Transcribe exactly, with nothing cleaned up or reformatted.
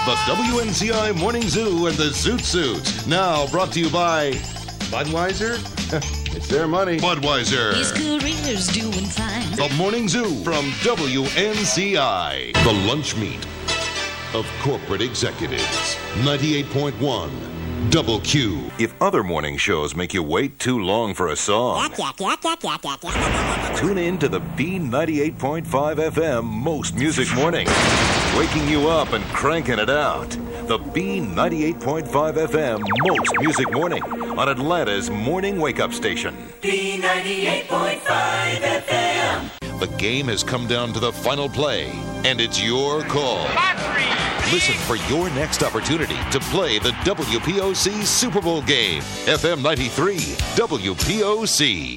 The W N Z I Morning Zoo and the Zoot Suits. Now brought to you by Budweiser. It's their money. Budweiser. His career's doing fine. The Morning Zoo from W N Z I. The lunch meat of corporate executives. ninety-eight point one. Double Q. If other morning shows make you wait too long for a song, Yak, yak, yak, yak, yak, yak, yak. tune in to the B ninety-eight point five F M Most Music Morning. Waking you up and cranking it out. The B ninety-eight point five F M Most Music Morning on Atlanta's morning wake-up station. B ninety-eight point five F M. The game has come down to the final play, and it's your call. Listen for your next opportunity to play the W P O C Super Bowl game. F M ninety-three, W P O C.